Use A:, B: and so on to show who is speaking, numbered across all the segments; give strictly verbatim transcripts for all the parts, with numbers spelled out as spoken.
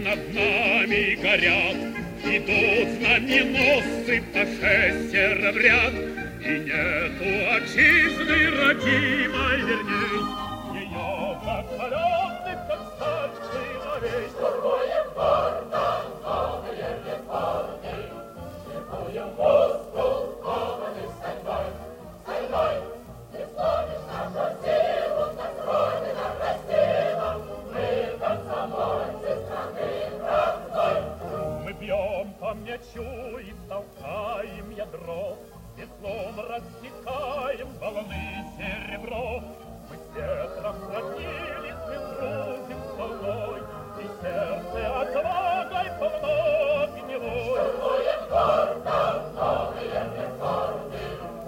A: над нами горят, идут знаменосцы по шестеро в ряд, и нету отчизны родимой верней, ее закаленных, как сталь сыновей. Торгуем гордо, новые реформы, шикуем Москву, кованой стальной, стальной. Не сломишь нашу силу, настроены на красиво, мы комсомольцы страны родной. Мы бьем по мячу и толкаем ядро, веслом рассекаем волны серебро. Мы с ветром сроднились, мы дружим с волной, и сердце отвагой полно гнилой. Шагуем гордо, новые реформы,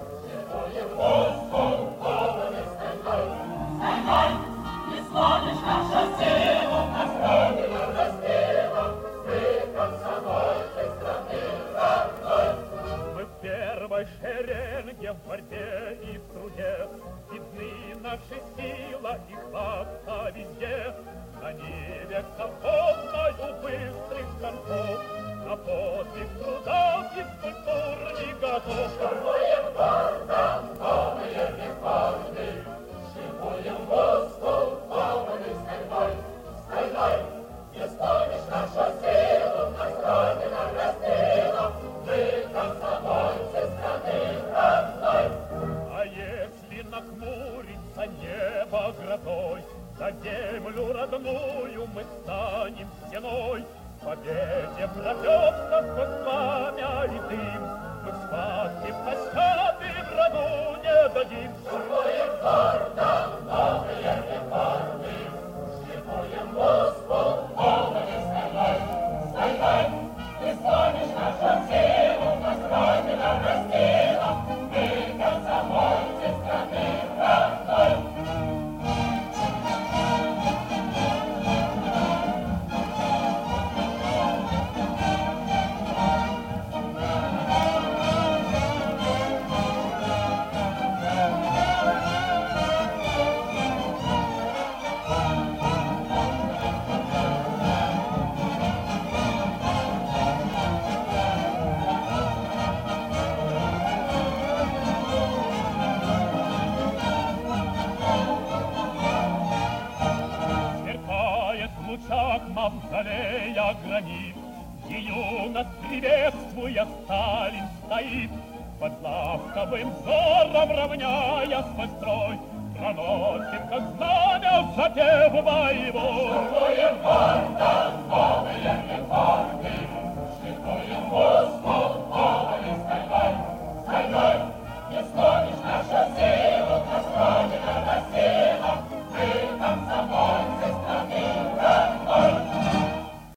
A: шагуем Москву, кованой стальной. Стальной, не сломишь нашу силу, настроены на распилу, мы комсомольцы страны родной. Мы в первой шеренге в борьбе и в труде, видны наши сила и хватка везде. На ниве колхозною быстрых концов, на подвиг труда физкультурный готов. Шагуем гордо, новые реформы, шагуем Москву, кованой стальной. Стальной, не сломишь нашу силу, настроены на распилу, мы комсомольцы страны родной. А если нахмурится небо грозой, за землю родную мы станем стеной. Победе прорвется сквозь пламя и дым, мы схватки пощады в роду не дадим. Шагуем гордо, новые реформы, шагуем Москву, кованой стальной. Стальной, не сломишь нашу силу, настроены на распилу, мы комсомольцы страны родной. Мавзолея гранит, и юность приветствуя Сталин стоит, под ласковым взором равняя свой строй, проносит, как знамя, запев боевой.